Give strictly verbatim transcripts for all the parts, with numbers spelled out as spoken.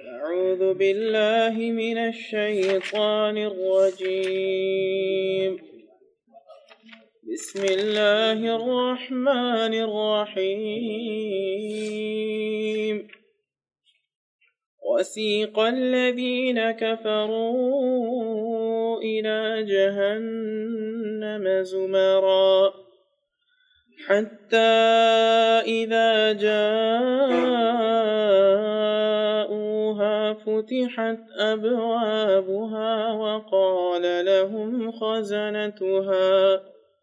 أعوذ بالله من الشيطان الرجيم. بسم الله الرحمن الرحيم. وسيق الذين كفروا إلى جهنم زمرا حتى إذا جاءوها فتحت أبوابها وقال لهم خزنتها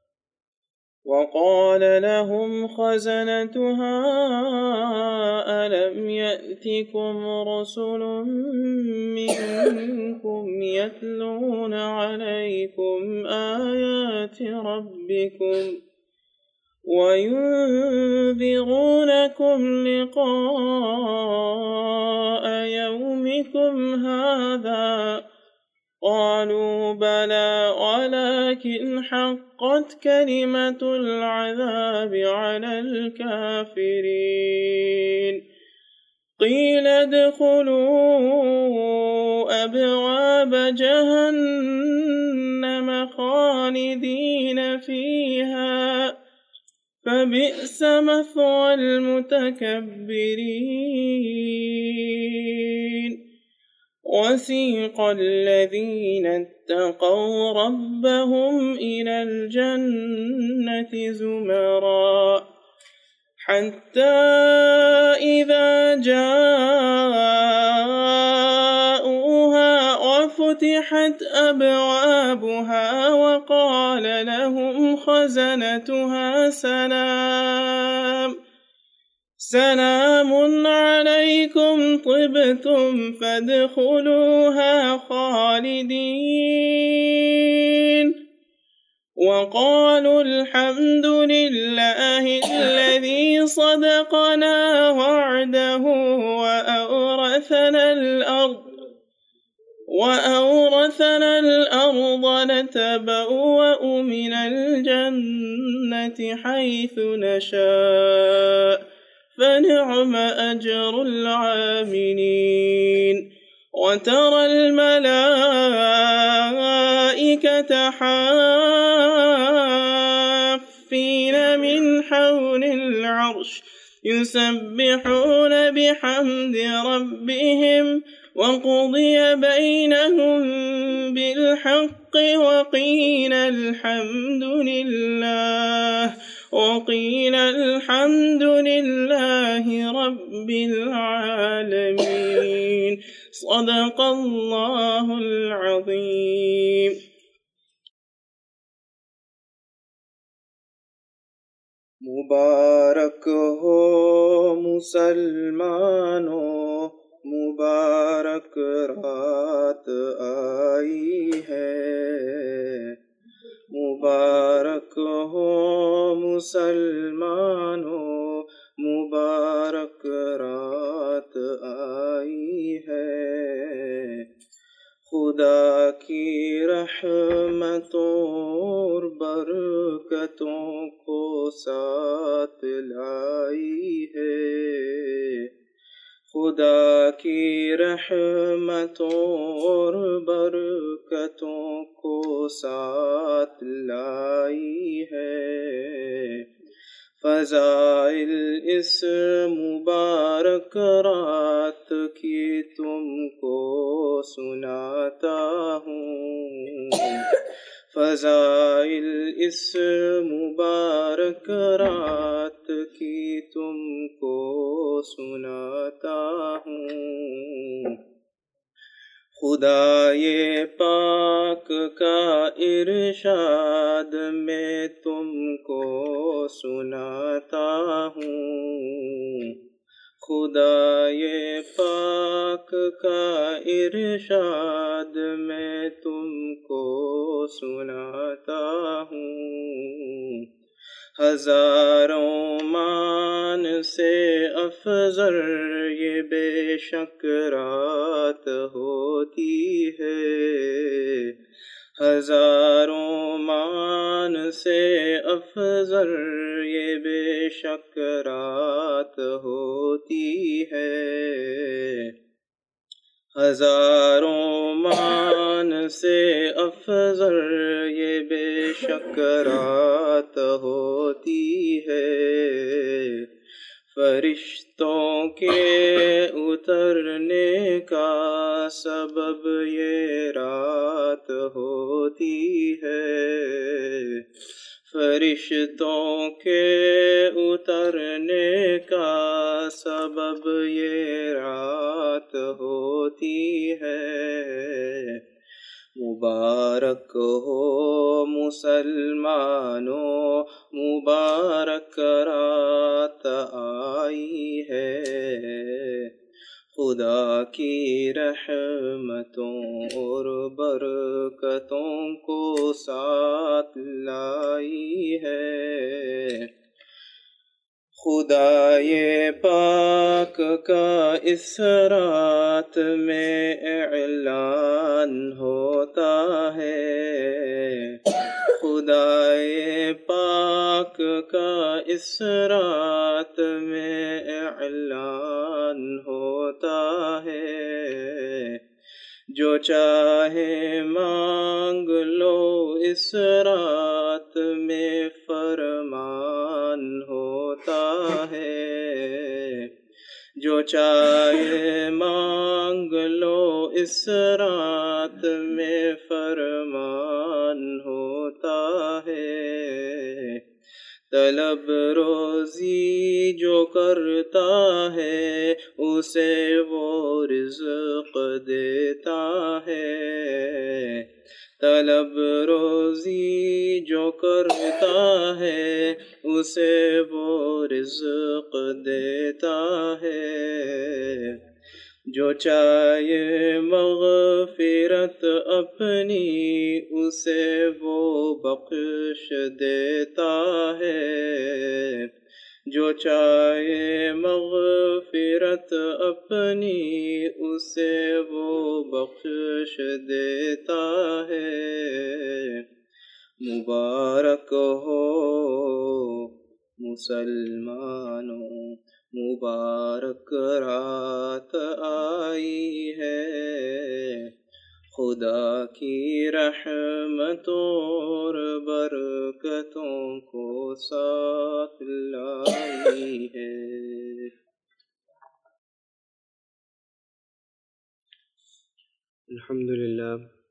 وقال لهم خزنتها ألم يأتكم رسل منكم يتلون عليكم آيات ربكم وينذرونكم لقاء يومكم هذا قالوا بلى ولكن حقت كلمة العذاب على الكافرين. قيل ادخلوا أبواب جهنم خالدين فيها فبئس مثوى المتكبرين. وسيق الذين اتقوا ربهم إلى الجنة زمرا حتى إذا جاءوها وفتحت أبوابها وقال لهم خزنتها سلام سلام عليكم طبتم فادخلوها خالدين. وقالوا الحمد لله الذي صدقنا وعده وأورثنا الأرض وأورثنا الأرض نتبوأ من الجنة حيث نشاء فنعم أجر العاملين. وترى الملائكة حافين من حول العرش يسبحون بحمد ربهم وقضي بينهم بالحق وقيل الحمد لله وقيل الحمد لله رب العالمين. صدق الله العظيم. मुबारक हो मुसलमानों मुबारक रात आई है। मुबारक हो मुसलमानों मुबारक रात आई है। खुदा की रहमतों और बरकतों को साथ लाई है। खुदा की रहमतों और बरकतों को साथ लाई है। फ़ज़ाइल इस मुबारक रात की तुमको सुनाता हूँ। फ़ज़ाइल इस मुबारक रात की तुमको सुनाता हूँ। खुदाए पाक का इरशाद मैं तुमको सुनाता हूँ। खुदाए पाक का इरशाद मैं तुमको सुनाता हूँ। हजारों मान से अफजल ये बेशक रात होती है। हजारों मान से अफजल ये बेशक रात होती है। ہزاروں مان سے افضل یہ بے شک رات ہوتی ہے، فرشتوں کے اترنے کا سبب یہ رات ہوتی ہے، فرشتوں کے اترنے کا سبب یہ رات ہوتی ہے۔ مبارک ہو مسلمانوں، مبارک رات آئی ہے، خدا کی رحمتوں اور برکتوں کو ساتھ لائی ہے۔ خدائے پاک کا اس رات میں اعلان ہوتا ہے، خدائے پاک کا اس رات میں اعلان ہوتا ہے، جو چاہے مانگ لو اس رات میں فرمان ہوتا ہے، جو چاہے مانگ لو اس رات میں فرمان ہوتا ہے، طلب روزی جو کرتا ہے اسے وہ رزق دیتا ہے، طلب روزی جو کرتا ہے اسے وہ رزق دیتا ہے، جو چاہے مغفرت اپنی اسے وہ بخش دیتا ہے، جو چاہے مغفرت اپنی اسے وہ بخش دیتا ہے۔ مبارک ہو مسلمانوں، مبارک رات آئی ہے، خدا کی رحمتوں اور برکتوں کو ساتھ لائی ہے۔ الحمد للہ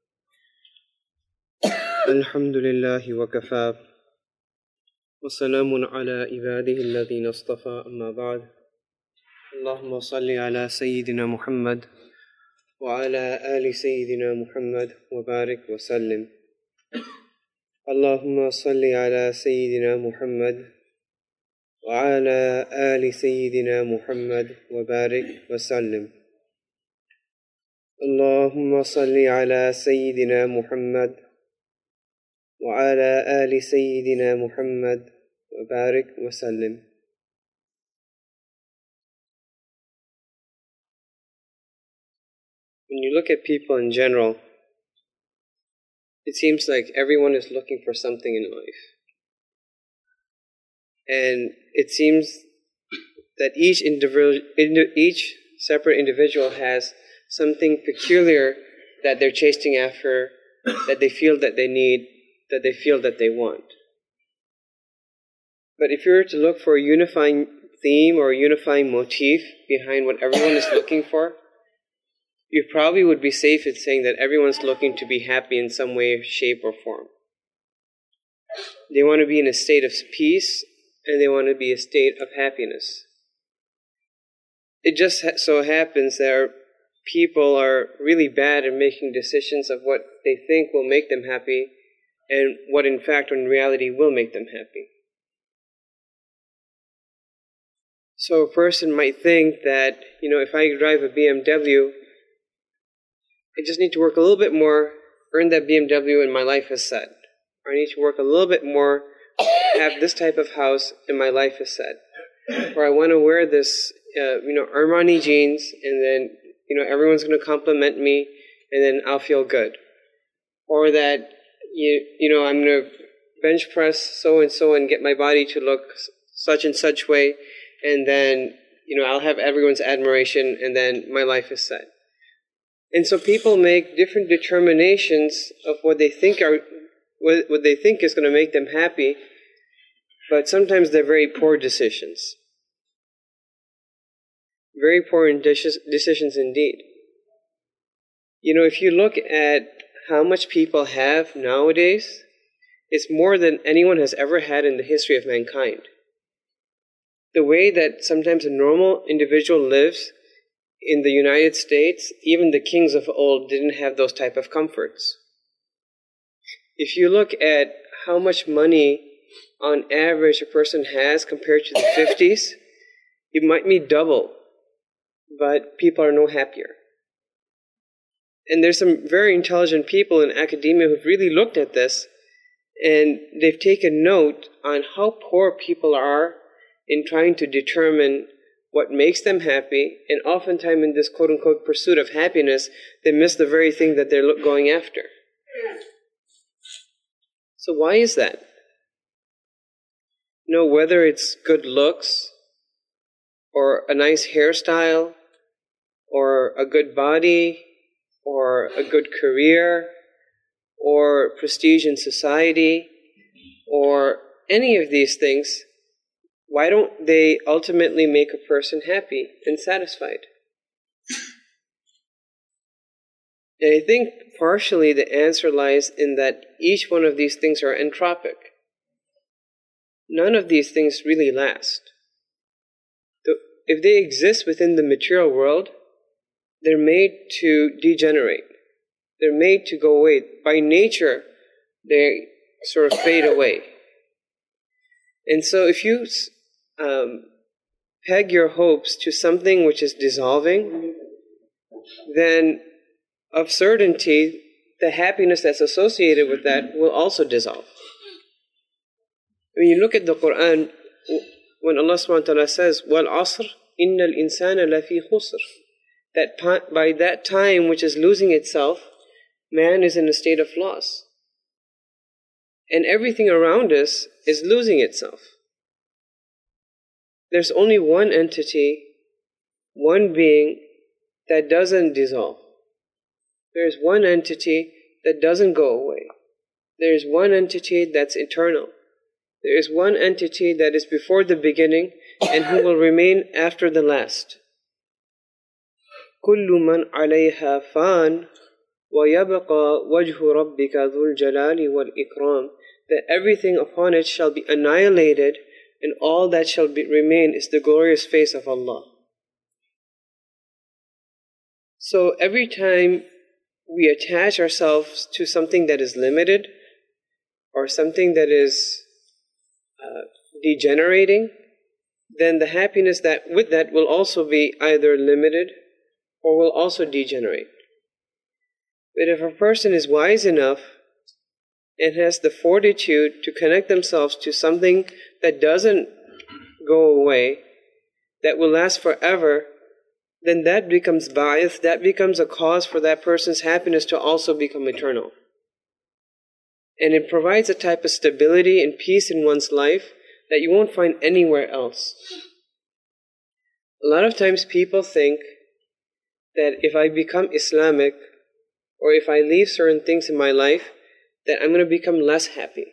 الحمد للہ وکفى وسلام علی عباده الذین اصطفى، اما بعد، اللہم صل علی سیدنا محمد وعلى آل سیدنا محمد وبارک وسلم۔ اللہم صل علی سیدنا محمد وعلى آل سیدنا محمد وبارک وسلم۔ اللہم صل علی سیدنا محمد وعلى آل سیدنا محمد وبارک وسلم۔ When you look at people in general, it seems like everyone is looking for something in life. And it seems that each individual, each separate individual has something peculiar that they're chasing after, that they feel that they need, that they feel that they want. But if you were to look for a unifying theme or a unifying motif behind what everyone is looking for, you probably would be safe in saying that everyone's looking to be happy in some way, shape, or form. They want to be in a state of peace, and they want to be in a state of happiness. It just so happens that people are really bad at making decisions of what they think will make them happy and what in fact or in reality will make them happy. So a person might think that, you know, if I drive a B M W, I just need to work a little bit more, earn that B M W, and my life is set. Or I need to work a little bit more, have this type of house, and my life is set. Or I want to wear this, uh, you know, Armani jeans, and then, you know, everyone's going to compliment me, and then I'll feel good. Or that, you, you know, I'm going to bench press so-and-so and get my body to look such and such way, and then, you know, I'll have everyone's admiration, and then my life is set. And so people make different determinations of what they think are what, what they think is going to make them happy, but sometimes they're very poor decisions. Very poor decisions indeed. You know, if you look at how much people have nowadays, it's more than anyone has ever had in the history of mankind. The way that sometimes a normal individual lives in the United States, even the kings of old didn't have those type of comforts. If you look at how much money on average a person has compared to the fifties, it might be double, but people are no happier. And there's some very intelligent people in academia who've really looked at this, and they've taken note on how poor people are in trying to determine what makes them happy, and oftentimes in this quote-unquote pursuit of happiness, they miss the very thing that they're going after. So why is that? You know, whether it's good looks, or a nice hairstyle, or a good body, or a good career, or prestige in society, or any of these things, why don't they ultimately make a person happy and satisfied? And I think partially the answer lies in that each one of these things are entropic. None of these things really last. If they exist within the material world, they're made to degenerate. They're made to go away. By nature, they sort of fade away. And so if you um, peg your hopes to something which is dissolving, then of certainty, the happiness that's associated with that will also dissolve. When you look at the Quran, when Allah subhanahu wa ta'ala says, وَالْعَصْرِ إِنَّ الْإِنسَانَ لَفِي خُسْرٍ, that by that time which is losing itself, man is in a state of loss. And everything around us is losing itself. There's only one entity, one being that doesn't dissolve. There's one entity that doesn't go away. There's one entity that's eternal. There is one entity that is before the beginning and who will remain after the last. كُلُّ مَنْ عَلَيْهَا فَانٍ وَيَبْقَى وَجْهُ رَبِّكَ ذُو الْجَلَالِ وَالْإِكْرَامِ, that everything upon it shall be annihilated, and all that shall be, remain is the glorious face of Allah. So every time we attach ourselves to something that is limited, or something that is uh, degenerating, then the happiness that with that will also be either limited or will also degenerate. But if a person is wise enough and has the fortitude to connect themselves to something that doesn't go away, that will last forever, then that becomes ba'ith, that becomes a cause for that person's happiness to also become eternal. And it provides a type of stability and peace in one's life that you won't find anywhere else. A lot of times people think that if I become Islamic, or if I leave certain things in my life, that I'm going to become less happy.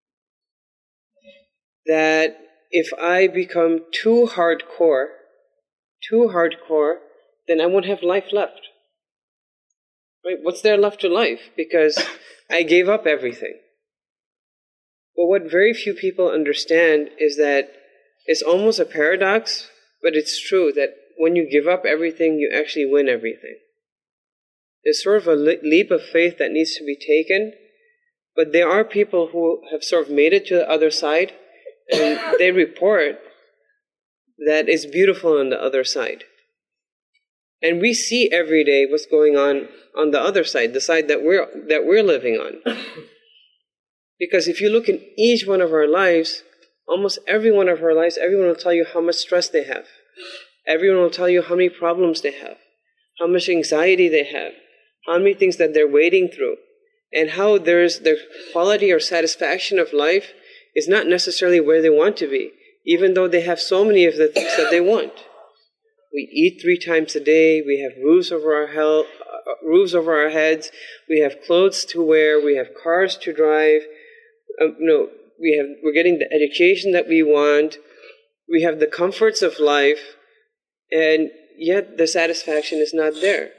That if I become too hardcore, too hardcore, then I won't have life left. Right? What's there left to life? Because I gave up everything. Well, what very few people understand is that it's almost a paradox, but it's true that when you give up everything, you actually win everything. There's sort of a leap of faith that needs to be taken, but there are people who have sort of made it to the other side, and they report that it's beautiful on the other side. And we see every day what's going on on the other side, the side that we're that we're living on. Because if you look in each one of our lives, almost every one of our lives, everyone will tell you how much stress they have. Everyone will tell you how many problems they have, how much anxiety they have, how many things that they're wading through, and how there's the quality or satisfaction of life is not necessarily where they want to be, even though they have so many of the things that they want. We eat three times a day, we have roofs over our, health, roofs over our heads, we have clothes to wear, we have cars to drive, um, you know, we have, we're getting the education that we want, we have the comforts of life, and yet the satisfaction is not there.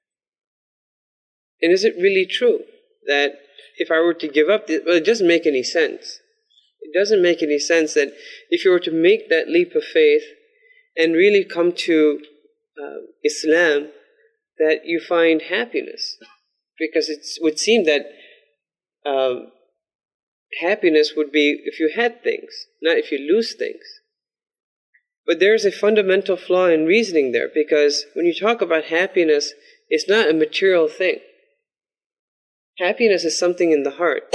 And is it really true that if I were to give up, well, it doesn't make any sense. It doesn't make any sense that if you were to make that leap of faith and really come to uh, Islam, that you find happiness. Because it would seem that um, happiness would be if you had things, not if you lose things. But there's a fundamental flaw in reasoning there, because when you talk about happiness, it's not a material thing. Happiness is something in the heart.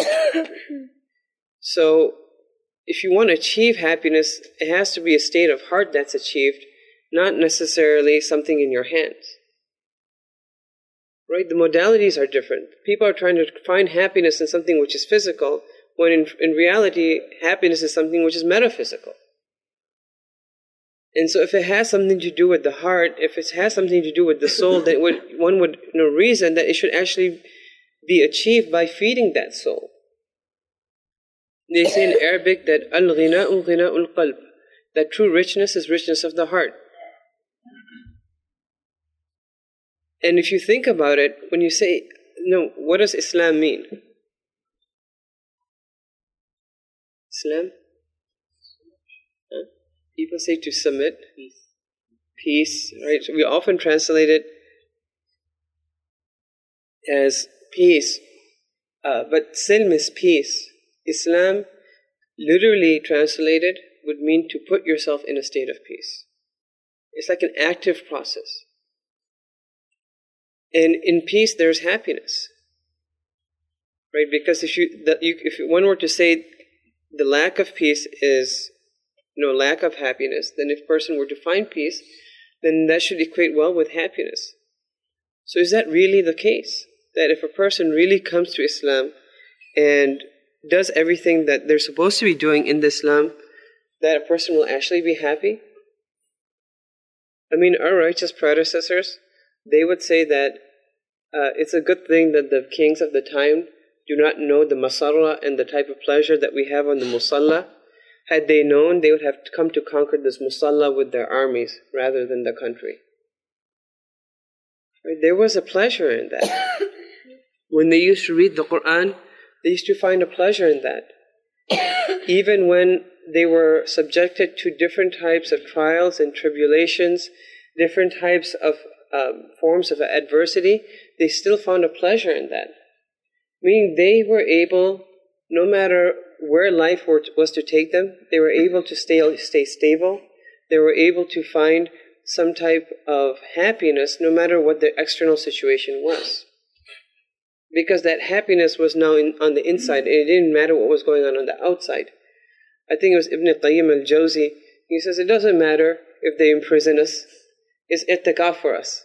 So, if you want to achieve happiness, it has to be a state of heart that's achieved, not necessarily something in your hands. Right? The modalities are different. People are trying to find happiness in something which is physical, when in, in reality, happiness is something which is metaphysical. And so if it has something to do with the heart, if it has something to do with the soul, then would, one would you know, reason that it should actually be achieved by feeding that soul. They say in Arabic that al-ghina'u ghina'ul qalb, that true richness is richness of the heart. And if you think about it, when you say, no, what does Islam mean? Islam? Huh? People say to submit. Peace. Peace, right? So we often translate it as peace. Uh, but silm is peace. Islam, literally translated, would mean to put yourself in a state of peace. It's like an active process. And in peace, there's happiness, right? Because if you, the, you, if one were to say the lack of peace is, you know, lack of happiness, then if a person were to find peace, then that should equate well with happiness. So is that really the case? That if a person really comes to Islam and does everything that they're supposed to be doing in Islam, that a person will actually be happy? I mean, our righteous predecessors, they would say that uh, it's a good thing that the kings of the time do not know the masarra and the type of pleasure that we have on the musalla. Had they known, they would have come to conquer this musalla with their armies rather than the country. Right? There was a pleasure in that. When they used to read the Quran, they used to find a pleasure in that. Even when they were subjected to different types of trials and tribulations, different types of um, forms of adversity, they still found a pleasure in that. Meaning they were able, no matter where life were to, was to take them, they were able to stay, stay stable. They were able to find some type of happiness no matter what their external situation was. Because that happiness was now in, on the inside, and it didn't matter what was going on on the outside. I think it was Ibn Qayyim al-Jawzi. He says, it doesn't matter if they imprison us. It's i'tikaf for us.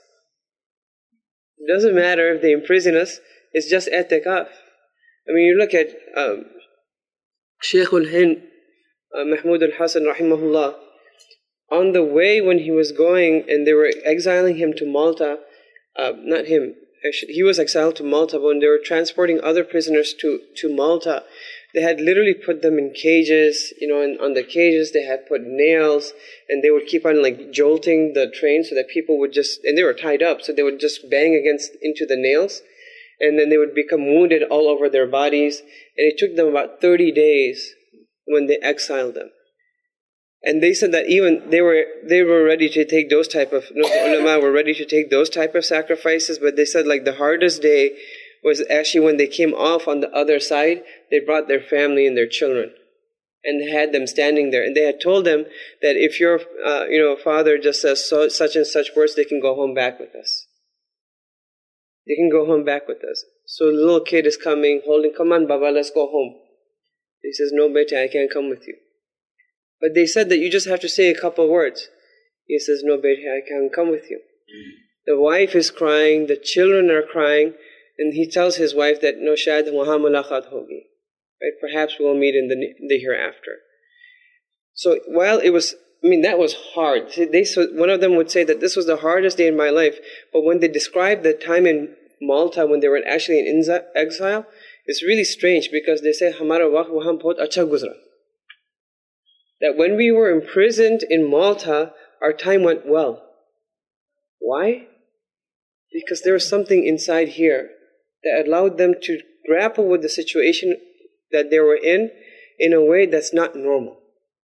It doesn't matter if they imprison us. It's just i'tikaf. I mean, you look at um, Shaykh al-Hind, uh, Mahmud al-Hasan, rahimahullah. On the way when he was going, and they were exiling him to Malta, uh, not him, he was exiled to Malta, but when they were transporting other prisoners to, to Malta, they had literally put them in cages, you know, and on the cages they had put nails, and they would keep on like jolting the train so that people would just, and they were tied up, so they would just bang against, into the nails, and then they would become wounded all over their bodies, and it took them about thirty days when they exiled them. And they said that even they were they were ready to take those type of, you know, the ulama were ready to take those type of sacrifices, but they said like the hardest day was actually when they came off on the other side. They brought their family and their children, and they had them standing there, and they had told them that if your uh, you know father just says so, such and such words, they can go home back with us. They can go home back with us. So the little kid is coming, holding, come on, Baba, let's go home. He says, no, beta, I can't come with you. But they said that you just have to say a couple words. He says, no, beta, I can't come with you. Mm. The wife is crying, the children are crying, and he tells his wife that, no, shayad waha mulaqat hogi. Right? Perhaps we'll meet in the, the hereafter. So while it was, I mean, that was hard. They, so one of them would say that this was the hardest day in my life, but when they described the time in Malta when they were actually in exile, it's really strange because they say, Hamara waqt wahan bahut acha guzra. That when we were imprisoned in Malta, our time went well. Why? Because there was something inside here that allowed them to grapple with the situation that they were in in a way that's not normal.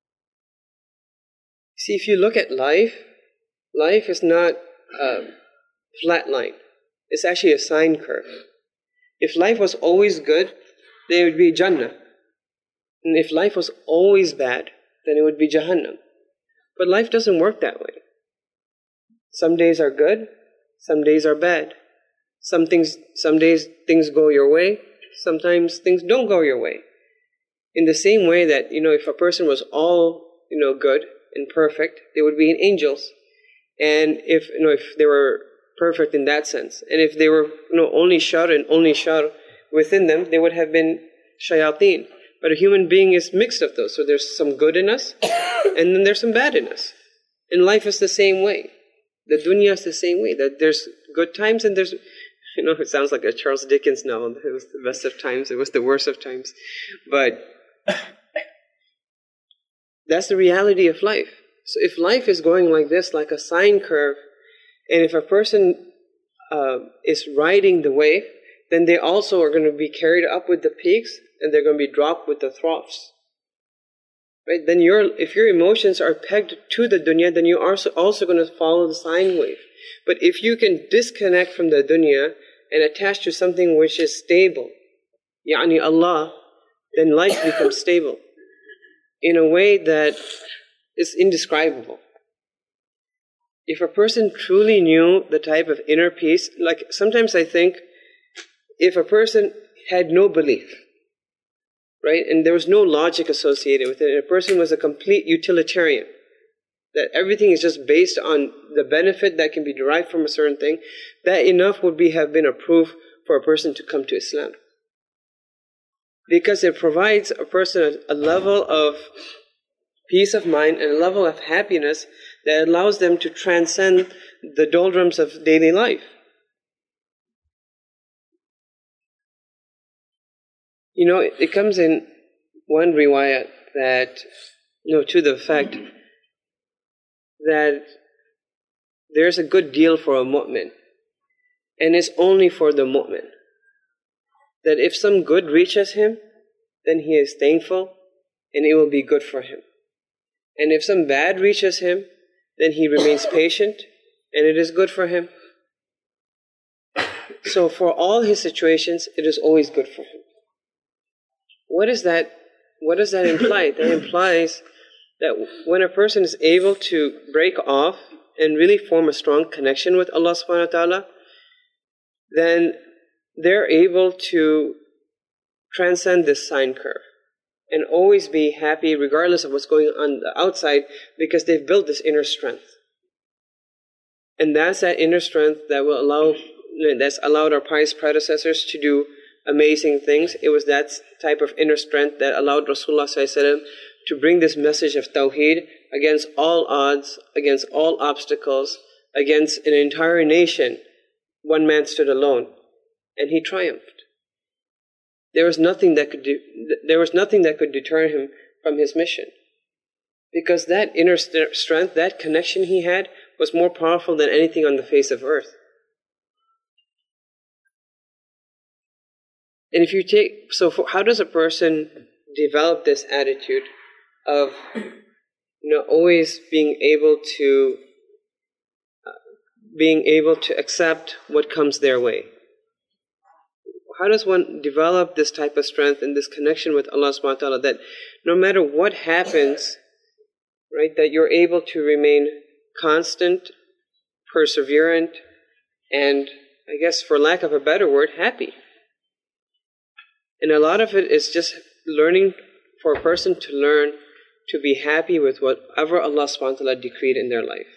See, if you look at life, life is not a flat line. It's actually a sine curve. If life was always good, then it would be Jannah. And if life was always bad, then it would be Jahannam. But life doesn't work that way. Some days are good, some days are bad. Some things, some days things go your way, sometimes things don't go your way. In the same way that, you know, if a person was all, you know, good and perfect, they would be angels. And if, you know, if they were perfect in that sense, and if they were, you know, only shar and only shar within them, they would have been shayateen. But a human being is mixed of those. So there's some good in us, and then there's some bad in us. And life is the same way. The dunya is the same way. That there's good times and there's, you know, it sounds like a Charles Dickens novel. It was the best of times, it was the worst of times. But that's the reality of life. So if life is going like this, like a sine curve, and if a person uh, is riding the wave, then they also are going to be carried up with the peaks, and they're going to be dropped with the troughs. Right? Then your, if your emotions are pegged to the dunya, then you are also, also going to follow the sine wave. But if you can disconnect from the dunya and attach to something which is stable, yani Allah, then life becomes stable in a way that is indescribable. If a person truly knew the type of inner peace, like sometimes I think, if a person had no belief, right, and there was no logic associated with it, and a person was a complete utilitarian, that everything is just based on the benefit that can be derived from a certain thing, that enough would be have been a proof for a person to come to Islam. Because it provides a person a, a level of peace of mind and a level of happiness that allows them to transcend the doldrums of daily life. You know, it, it comes in one riwayat that, you know, to the fact that there's a good deal for a mu'min, and it's only for the mu'min. That if some good reaches him, then he is thankful, and it will be good for him. And if some bad reaches him, then he remains patient, and it is good for him. So for all his situations, it is always good for him. What is that? What does that imply? That implies that when a person is able to break off and really form a strong connection with Allah subhanahu wa ta'ala, then they're able to transcend this sine curve and always be happy regardless of what's going on the outside, because they've built this inner strength. And that's that inner strength that will allow, that's allowed our pious predecessors to do amazing things. It was that type of inner strength that allowed Rasulullah sallallahu alaihi wasallam to bring this message of Tawheed against all odds, against all obstacles, against an entire nation. One man stood alone, and he triumphed. There was nothing that could do, there was nothing that could deter him from his mission, because that inner st- strength, that connection he had, was more powerful than anything on the face of earth. And if you take, so for, how does a person develop this attitude of, you know, always being able to, uh, being able to accept what comes their way? How does one develop this type of strength and this connection with Allah subhanahu wa ta'ala, that no matter what happens, right, that you're able to remain constant, perseverant, and I guess for lack of a better word, happy? And a lot of it is just learning, for a person to learn to be happy with whatever Allah subhanahu wa ta'ala decreed in their life.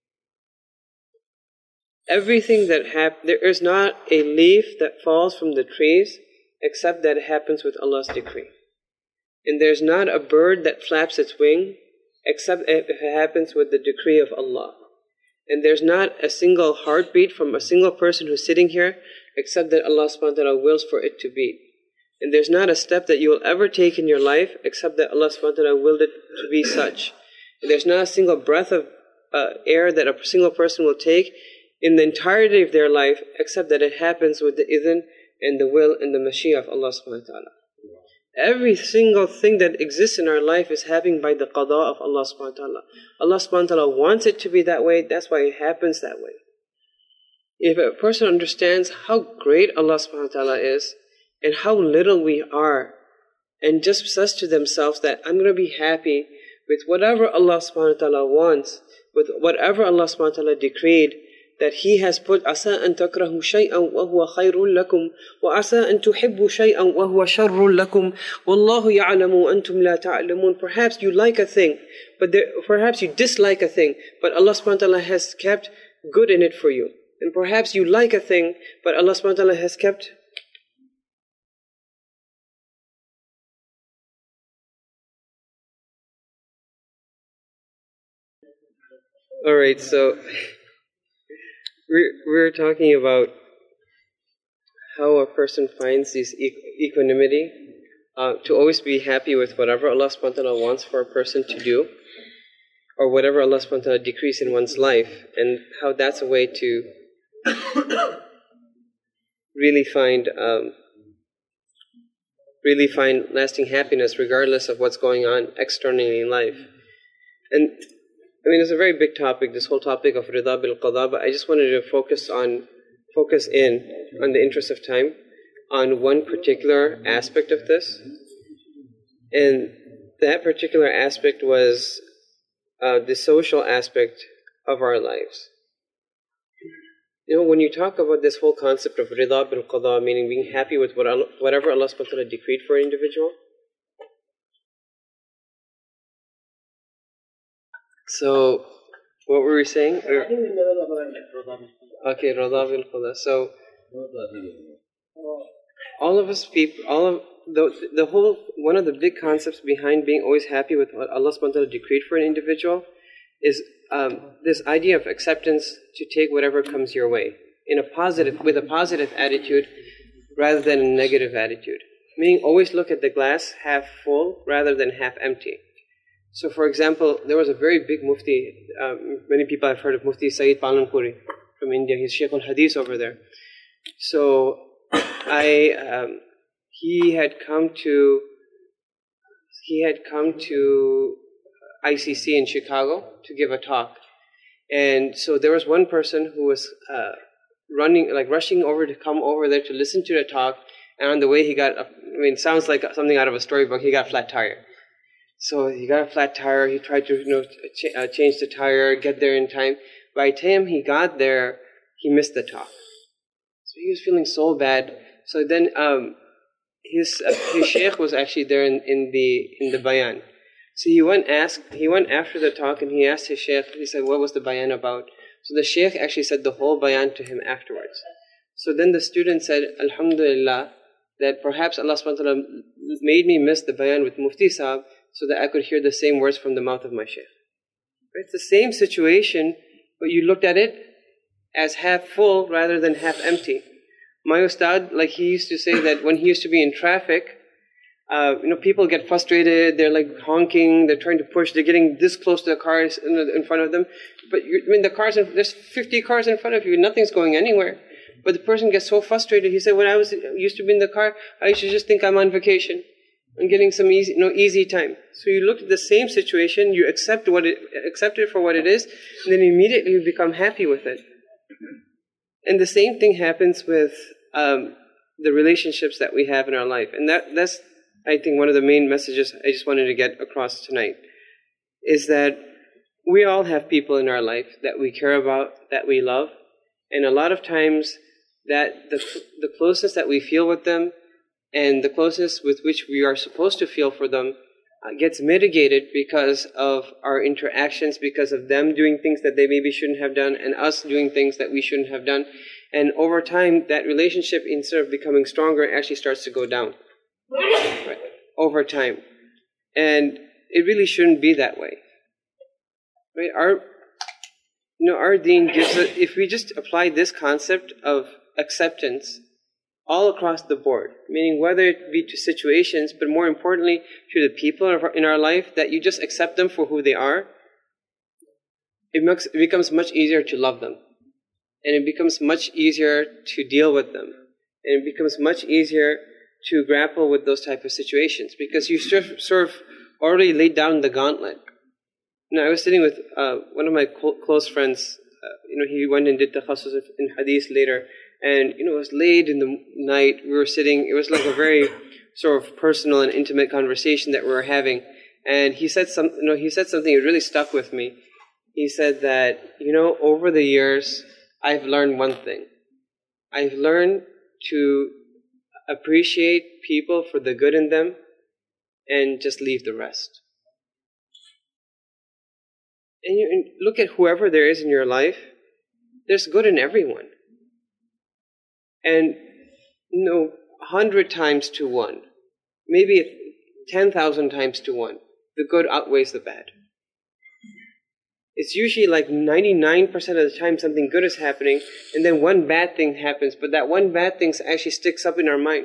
Everything that happens, there is not a leaf that falls from the trees except that it happens with Allah's decree. And there's not a bird that flaps its wing except if it happens with the decree of Allah. And there's not a single heartbeat from a single person who's sitting here except that Allah subhanahu wa ta'ala wills for it to be. And there's not a step that you will ever take in your life except that Allah subhanahu wa ta'ala willed it to be such. And there's not a single breath of uh, air that a single person will take in the entirety of their life except that it happens with the idhn and the will and the mashiach of Allah subhanahu wa ta'ala. Every single thing that exists in our life is happening by the qada of Allah subhanahu wa ta'ala. Allah subhanahu wa ta'ala wants it to be that way, that's why it happens that way. If a person understands how great Allah subhanahu wa ta'ala is and how little we are, and just says to themselves that I'm going to be happy with whatever Allah subhanahu wa ta'ala wants, with whatever Allah subhanahu wa ta'ala decreed, that He has put عَسَىٰ أَن تَكْرَهُ شَيْئًا وَهُوَ خَيْرٌ لَكُمْ وَعَسَىٰ أَن تُحِبُّوا شَيْئًا وَهُوَ شَرٌّ لَكُمْ وَاللَّهُ يَعْلَمُ وَأَنْتُمْ لَا تَعْلَمُونَ. Perhaps you like a thing, but there, perhaps you dislike a thing, but Allah subhanahu wa ta'ala has kept good in it for you. And perhaps you like a thing, but Allah subhanahu wa ta'ala has kept Alright, so We're, we're talking about how a person finds this equanimity, uh, to always be happy with whatever Allah subhanahu wa ta'ala wants for a person to do, or whatever Allah subhanahu wa ta'ala decrees in one's life, and how that's a way to really find um, really find lasting happiness regardless of what's going on externally in life. And I mean, it's a very big topic, this whole topic of rida bil qada, but I just wanted to focus on, focus in, on the interest of time, on one particular aspect of this. And that particular aspect was uh, the social aspect of our lives. You know, when you talk about this whole concept of rida bil qada, meaning being happy with what Allah, whatever Allah subhanahu wa ta'ala decreed for an individual, so, what were we saying? Okay, Radha bil Qada. So, all of us people, all of the the whole one of the big concepts behind being always happy with what Allah subhanahu wa ta'ala decreed for an individual is um, this idea of acceptance to take whatever comes your way in a positive, with a positive attitude rather than a negative attitude. Meaning, always look at the glass half full rather than half empty. So, for example, there was a very big mufti, um, many people have heard of Mufti Sayyid Palanpuri from India. He's Shaykh al-Hadith over there. So, I, um, he had come to, he had come to I C C in Chicago to give a talk. And so there was one person who was uh, running, like rushing over to come over there to listen to the talk, and on the way he got, a, I mean, it sounds like something out of a storybook, he got a flat tire. So he got a flat tire, he tried to, you know, ch- uh, change the tire, get there in time. By the time he got there, he missed the talk. So he was feeling so bad. So then um, his uh, his sheikh was actually there in, in the in the bayan. So he went asked he went after the talk and he asked his sheikh, he said, what was the bayan about? So the sheikh actually said the whole bayan to him afterwards. So then the student said, Alhamdulillah, that perhaps Allah subhanahu wa ta'ala made me miss the bayan with Mufti Sahib, so that I could hear the same words from the mouth of my shaykh. It's the same situation, but you looked at it as half full rather than half empty. My ustad, like he used to say that when he used to be in traffic, uh, you know, people get frustrated, they're like honking, they're trying to push, they're getting this close to the cars in, in front of them. But you, I mean, the cars, in, there's fifty cars in front of you, nothing's going anywhere. But the person gets so frustrated, he said, when I was used to be in the car, I used to just think I'm on vacation. I'm getting some easy, no easy time. So you look at the same situation, you accept what it, accept it for what it is, and then immediately you become happy with it. And the same thing happens with um, the relationships that we have in our life. And that that's, I think, one of the main messages I just wanted to get across tonight, is that we all have people in our life that we care about, that we love, and a lot of times that the the closeness that we feel with them and the closeness with which we are supposed to feel for them uh, gets mitigated because of our interactions, because of them doing things that they maybe shouldn't have done, and us doing things that we shouldn't have done. And over time, that relationship, instead of becoming stronger, actually starts to go down. Right? Over time. And it really shouldn't be that way. Right? Our, you know, our deen gives us, if we just apply this concept of acceptance all across the board, meaning whether it be to situations, but more importantly to the people in our life, that you just accept them for who they are, it, makes, it becomes much easier to love them. And it becomes much easier to deal with them. And it becomes much easier to grapple with those type of situations, because you sort of already laid down the gauntlet. Now, I was sitting with uh, one of my cl- close friends. Uh, you know, he went and did takhasus in hadith later, and you know, it was late in the night. We were sitting. It was like a very sort of personal and intimate conversation that we were having. And he said some. You know, he said something that really stuck with me. He said that, you know, over the years, I've learned one thing. I've learned to appreciate people for the good in them and just leave the rest. And you and look at whoever there is in your life, there's good in everyone. And, you know, a hundred times to one, maybe ten thousand times to one, the good outweighs the bad. It's usually like ninety-nine percent of the time something good is happening, and then one bad thing happens, but that one bad thing actually sticks up in our mind.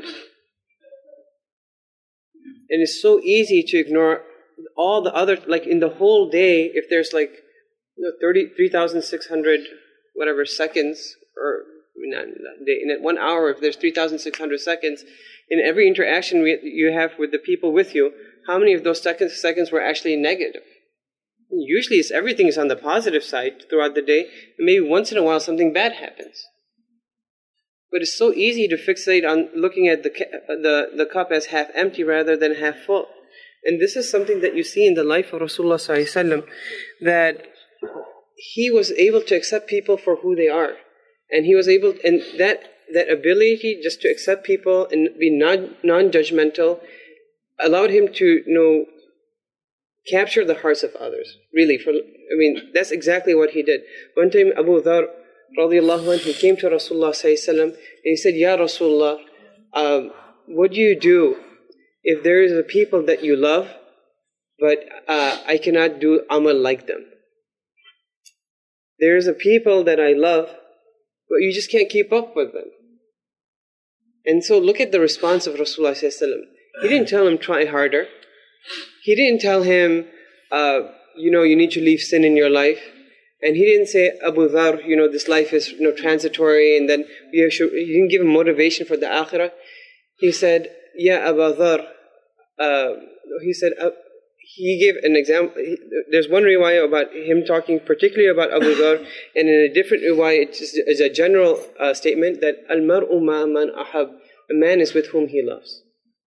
And it's so easy to ignore all the other, like in the whole day, if there's like, you know, thirty, three thousand six hundred whatever seconds, or not in that day, in that one hour, if there's three thousand six hundred seconds, in every interaction we, you have with the people with you, how many of those seconds, seconds were actually negative? Usually it's, everything is on the positive side throughout the day, and maybe once in a while something bad happens. But it's so easy to fixate on looking at the, the, the cup as half empty rather than half full. And this is something that you see in the life of Rasulullah sallallahu alaihi wasallam, that he was able to accept people for who they are. And he was able, and that, that ability just to accept people and be non, non-judgmental allowed him to, you know, capture the hearts of others. Really, for I mean, that's exactly what he did. One time Abu Dhar radiallahu anh, he came to Rasulullah sallallahu alaihi wasallam and he said, Ya Rasulullah, um, what do you do if there is a people that you love, but uh, I cannot do amal like them? There is a people that I love, but you just can't keep up with them. And so look at the response of Rasulullah sallallahu alaihi wasallam. He didn't tell him try harder. He didn't tell him, uh, you know, you need to leave sin in your life. And he didn't say, Abu Dhar, you know, this life is, you know, transitory, and then you should, he didn't give him motivation for the akhirah. He said, Ya Abu Dhar, uh, he said, uh, he gave an example. He, there's one riwayah about him talking particularly about Abu Dhar, and in a different riwayah, it's, just, it's a general uh, statement that Al-mar'u ma man ahab, a man is with whom he loves.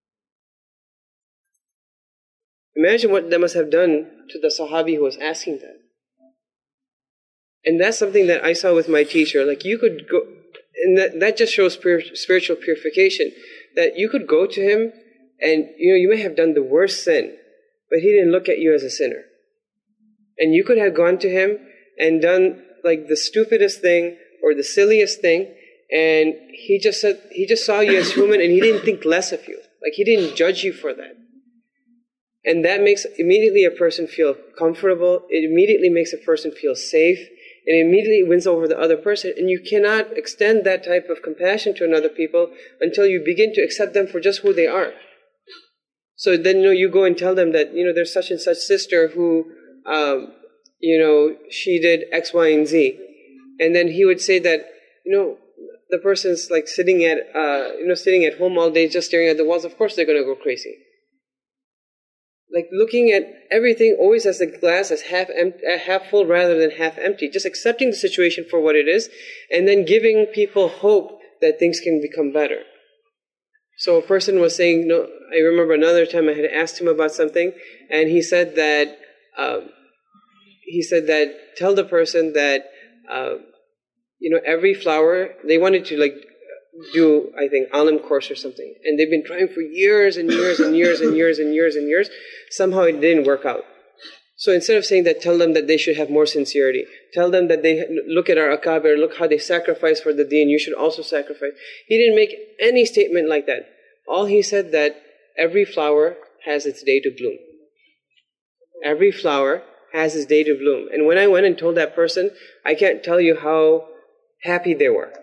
Imagine what that must have done to the Sahabi who was asking that. And that's something that I saw with my teacher. Like you could go, and that, that just shows spiritual purification. That you could go to him and, you know, you may have done the worst sin, but he didn't look at you as a sinner. And you could have gone to him and done like the stupidest thing or the silliest thing, and he just said, he just saw you as human and he didn't think less of you. Like he didn't judge you for that. And that makes immediately a person feel comfortable. It immediately makes a person feel safe. And it immediately wins over the other person. And you cannot extend that type of compassion to another people until you begin to accept them for just who they are. So then, you know, you go and tell them that, you know, there's such and such sister who, um, you know, she did X, Y, and Z. And then he would say that, you know, the person's like sitting at, uh, you know, sitting at home all day just staring at the walls. Of course they're going to go crazy. Like looking at everything always as the glass as half empty, half full rather than half empty. Just accepting the situation for what it is, and then giving people hope that things can become better. So a person was saying, no, I remember another time I had asked him about something, and he said that, um, he said that, tell the person that, uh, you know, every flower, they wanted to like, do, I think, alim course or something. And they've been trying for years and years and years and years and years and years. Somehow it didn't work out. So instead of saying that, tell them that they should have more sincerity. Tell them that they look at our akabir, look how they sacrifice for the deen, you should also sacrifice. He didn't make any statement like that. All he said that every flower has its day to bloom. Every flower has its day to bloom. And when I went and told that person, I can't tell you how happy they were.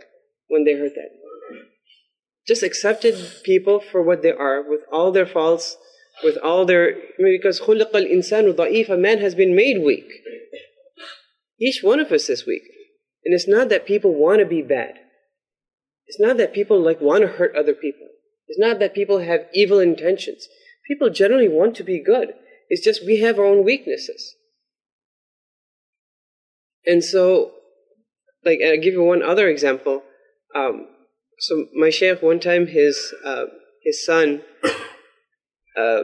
when they heard that. Just accepted people for what they are, with all their faults, with all their... I mean, because خُلِقَ الْإِنسَانُ ضَعِيفًا, man has been made weak. Each one of us is weak. And it's not that people want to be bad. It's not that people like want to hurt other people. It's not that people have evil intentions. People generally want to be good. It's just we have our own weaknesses. And so, like, I'll give you one other example. Um, so my shaykh, one time his uh, his son, uh,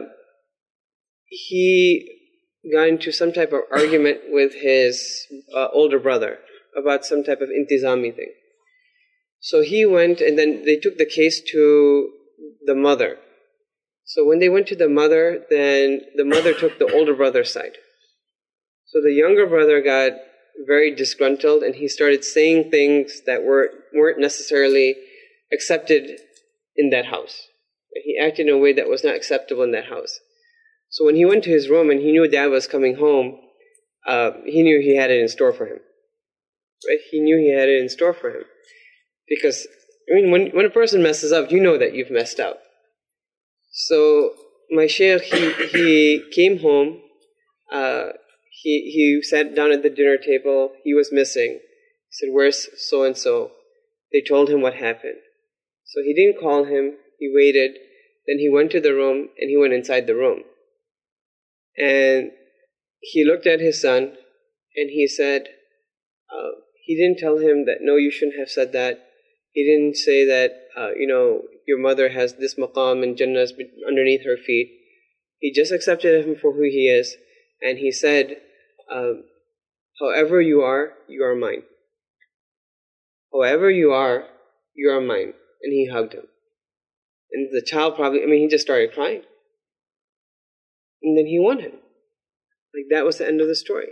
he got into some type of argument with his uh, older brother about some type of intizami thing. So he went, and then they took the case to the mother. So when they went to the mother, then the mother took the older brother's side. So the younger brother got very disgruntled, and he started saying things that were, weren't necessarily accepted in that house. He acted in a way that was not acceptable in that house. So when he went to his room and he knew Dad was coming home, uh, he knew he had it in store for him. Right? He knew he had it in store for him. Because, I mean, when, when a person messes up, you know that you've messed up. So my shaykh, he, he came home, uh, he, he sat down at the dinner table, he was missing. He said, "Where's so-and-so?" They told him what happened. So he didn't call him, he waited, then he went to the room and he went inside the room. And he looked at his son and he said, uh, he didn't tell him that, no, you shouldn't have said that. He didn't say that, uh, you know, your mother has this maqam and Jannah is underneath her feet. He just accepted him for who he is. And he said, um, however you are, you are mine. However you are, you are mine. And he hugged him. And the child probably, I mean, he just started crying. And then he won him. Like, that was the end of the story.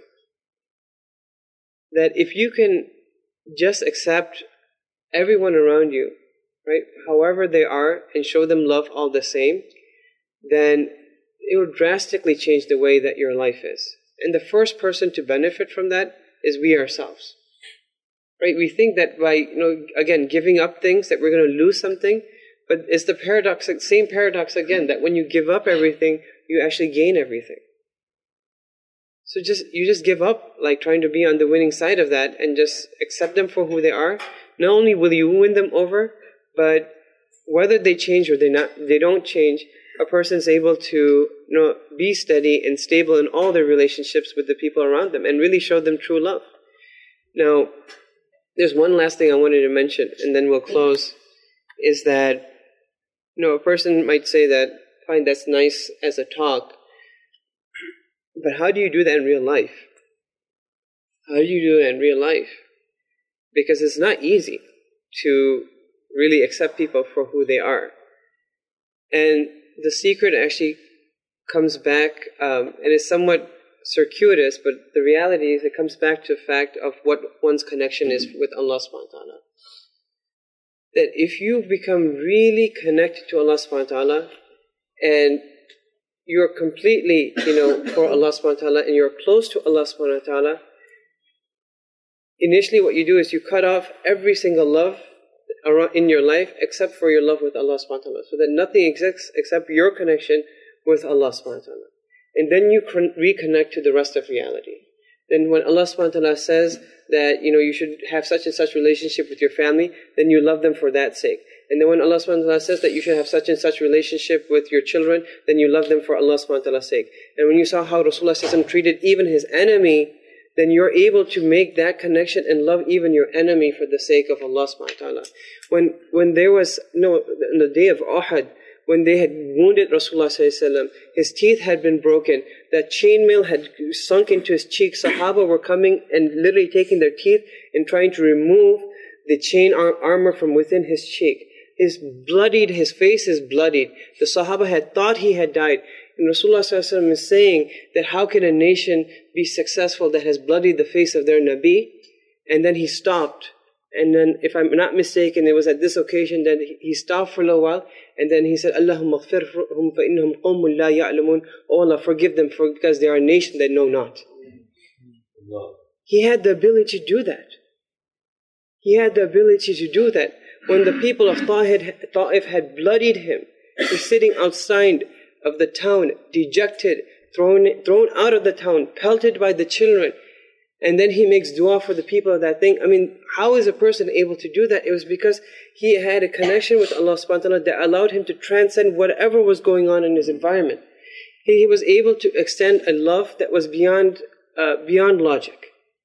That if you can just accept everyone around you, right, however they are, and show them love all the same, then it will drastically change the way that your life is. And the first person to benefit from that is we ourselves. Right? We think that by, you know, again, giving up things, that we're going to lose something, but it's the paradox, same paradox again, that when you give up everything, you actually gain everything. So just you just give up, like trying to be on the winning side of that, and just accept them for who they are. Not only will you win them over, but whether they change or they not, they don't change, a person is able to, you know, be steady and stable in all their relationships with the people around them, and really show them true love. Now, there's one last thing I wanted to mention, and then we'll close, is that, you know, a person might say that, fine, that's nice as a talk, but how do you do that in real life? How do you do that in real life? Because it's not easy to really accept people for who they are. And the secret actually comes back, um, and it's somewhat circuitous, but the reality is it comes back to the fact of what one's connection is with Allah subhanahu wa ta'ala. That if you become really connected to Allah subhanahu wa ta'ala, and you're completely, you know, for Allah subhanahu wa ta'ala, and you're close to Allah subhanahu wa ta'ala, initially what you do is you cut off every single love in your life except for your love with Allah subhanahu wa ta'ala, so that nothing exists except your connection with Allah subhanahu wa ta'ala. And then you reconnect to the rest of reality. Then when Allah subhanahu wa ta'ala says that, you know, you should have such and such relationship with your family, then you love them for that sake. And then when Allah subhanahu wa ta'ala says that you should have such and such relationship with your children, then you love them for Allah subhanahu wa ta'ala's sake. And when you saw how Rasulullah sallallahu alaihi wasallam treated even his enemy, then you're able to make that connection and love even your enemy for the sake of Allah subhanahu wa ta'ala. When, when there was, no, on the day of Uhud, when they had wounded Rasulullah sallallahu alaihi wasallam, his teeth had been broken, that chainmail had sunk into his cheek, Sahaba were coming and literally taking their teeth and trying to remove the chain ar- armor from within his cheek. His bloodied, his face is bloodied. The Sahaba had thought he had died. And Rasulullah sallallahu alaihi wasallam is saying that how can a nation be successful that has bloodied the face of their Nabi? And then he stopped. And then, if I'm not mistaken, it was at this occasion that he stopped for a little while, and then he said, Allahumma ghfirhum fa innahum qawmun la ya'lamun. Oh Allah, forgive them for, because they are a nation that know not. He had the ability to do that. He had the ability to do that. when the people of Ta'if had bloodied him, he's sitting outside of the town, dejected, thrown, thrown out of the town, pelted by the children. And then he makes dua for the people of that thing. I mean, how is a person able to do that? It was because he had a connection with Allah subhanahu wa ta'ala that allowed him to transcend whatever was going on in his environment. He, he was able to extend a love that was beyond, uh, beyond logic.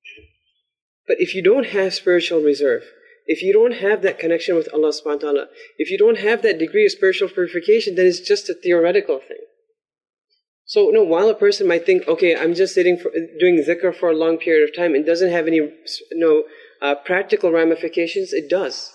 But if you don't have spiritual reserve, if you don't have that connection with Allah subhanahu wa ta'ala, if you don't have that degree of spiritual purification, then it's just a theoretical thing. So, you know, while a person might think, okay, I'm just sitting for, doing zikr for a long period of time, it doesn't have any, you know, uh, practical ramifications, it does.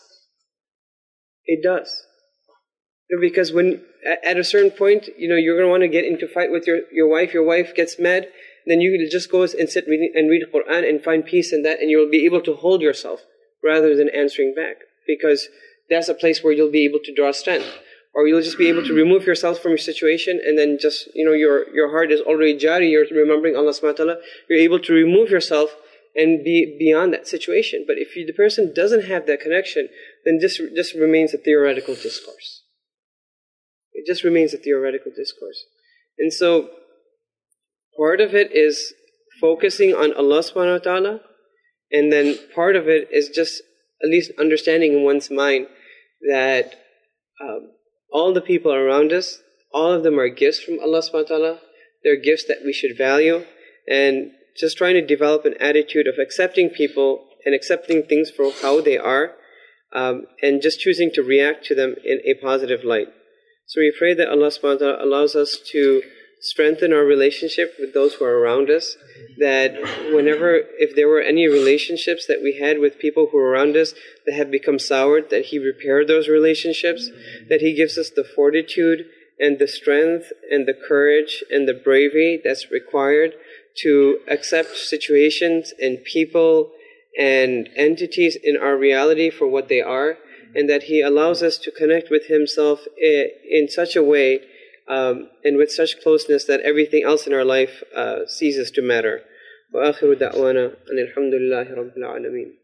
It does. You know, because when, at a certain point, you know, you're going to want to get into fight with your, your wife, your wife gets mad, then you just go and sit and read Qur'an and find peace in that, and you'll be able to hold yourself rather than answering back, because that's a place where you'll be able to draw strength. Or you'll just be able to remove yourself from your situation, and then just, you know, your, your heart is already jari, you're remembering Allah subhanahu wa ta'ala, you're able to remove yourself and be beyond that situation. But if you, the person doesn't have that connection, then this just remains a theoretical discourse. It just remains a theoretical discourse. And so, part of it is focusing on Allah subhanahu wa ta'ala, and then part of it is just at least understanding in one's mind that um, all the people around us, all of them are gifts from Allah subhanahu wa ta'ala. They're gifts that we should value, and just trying to develop an attitude of accepting people and accepting things for how they are, um, and just choosing to react to them in a positive light. So we pray that Allah subhanahu wa ta'ala allows us to strengthen our relationship with those who are around us, that whenever, if there were any relationships that we had with people who are around us that have become soured, that He repair those relationships, that He gives us the fortitude and the strength and the courage and the bravery that's required to accept situations and people and entities in our reality for what they are, and that He allows us to connect with Himself in such a way Um, and with such closeness that everything else in our life uh, ceases to matter. وآخر دعوانا أن الحمد لله رب العالمين.